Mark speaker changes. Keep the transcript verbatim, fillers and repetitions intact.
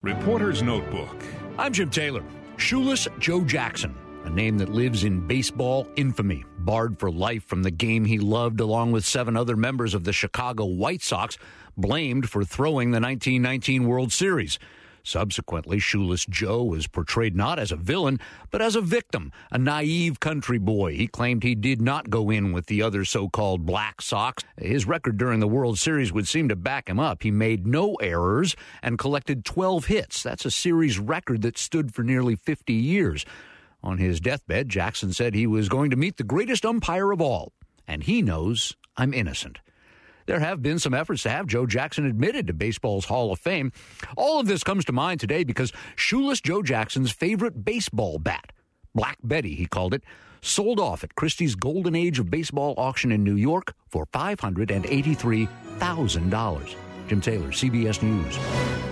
Speaker 1: Reporter's Notebook.
Speaker 2: I'm Jim Taylor. Shoeless Joe Jackson, a name that lives in baseball infamy, barred for life from the game he loved along with seven other members of the Chicago White Sox, blamed for throwing the nineteen nineteen World Series. Subsequently, Shoeless Joe was portrayed not as a villain, but as a victim, a naive country boy. He claimed he did not go in with the other so-called Black Sox. His record during the World Series would seem to back him up. He made no errors and collected twelve hits. That's a series record that stood for nearly fifty years. On his deathbed, Jackson said he was going to meet the greatest umpire of all, and he knows I'm innocent. There have been some efforts to have Joe Jackson admitted to baseball's Hall of Fame. All of this comes to mind today because Shoeless Joe Jackson's favorite baseball bat, Black Betty, he called it, sold off at Christie's Golden Age of Baseball auction in New York for five hundred eighty-three thousand dollars. Jim Taylor, C B S News.